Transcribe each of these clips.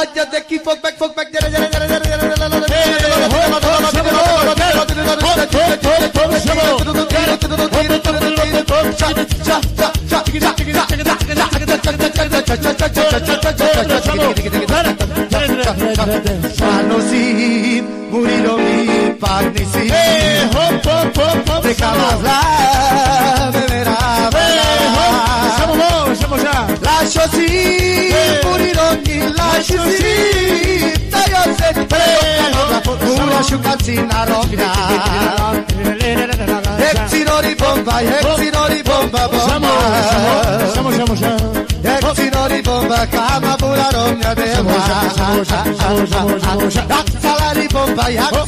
Hagyjad neki, fogd meg, gyere, gyere, gyere, gyere, gyere, Manosim, muriromi, pagnisim, de Camazla, lasciasi, muriromi, lasciasi, tagliose, una sciucazzina rocca, exinori bomba, exinori bomba, cama pura romia deva, salari bomba,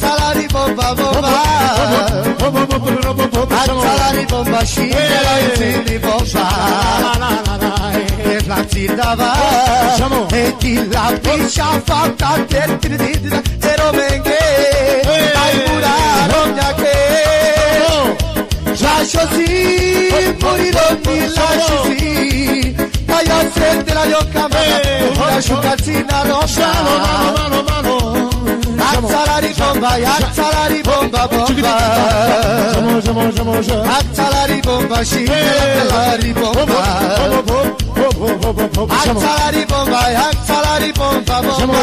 salari bomba, scindela in bomba, e la zindava, e chi la piscia fatta, e romenghe, dai pura romia che, lasciasi, morirò, lasciasi, io sente la yocca una sciucazzina rossa alza la ribomba bomba alza la ribomba scende la ribomba alza la ribomba bomba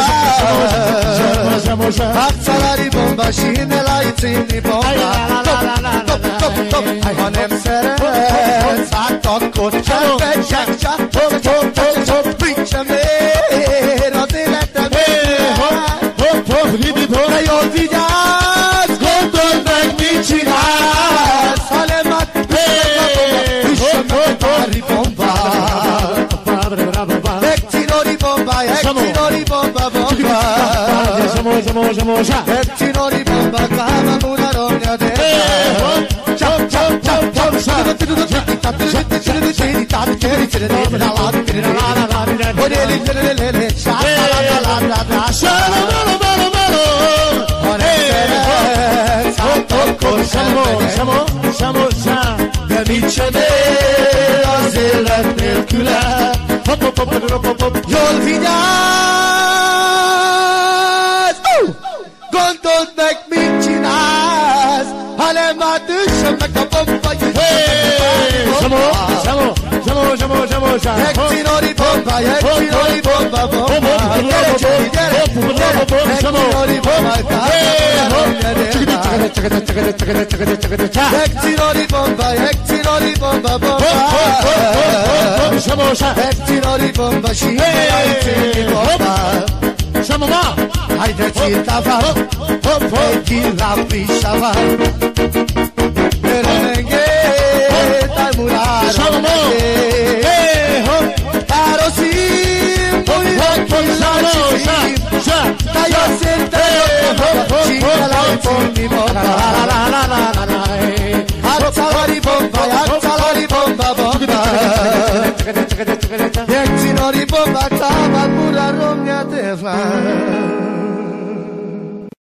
alza la ribomba scende la ribomba hanem szeret szálltatkot Pricsa mér az életemért De jól vigyázz, gondold meg, mit csinálsz Hanem hát üssön meg a ribomba Exinori bomba, exinori bomba Exinori bomba, kama muna romja de az élet nélküle Jól vigyázz Gondold meg, mit csinálsz hanem hát üssön meg a bomba Exinori bomba, exinori bomba Gyere, gyere, exinori bomba Exinori bomba, exinori bomba Exinori bomba, scintilla bomba Haide cirtava, e chi la pisciava E romenghe, dai murare Caro sim, morirò chi la Dai a sentire, cinta la informi bomba Alza la ribomba Exinori bomba, cava pura romia te fa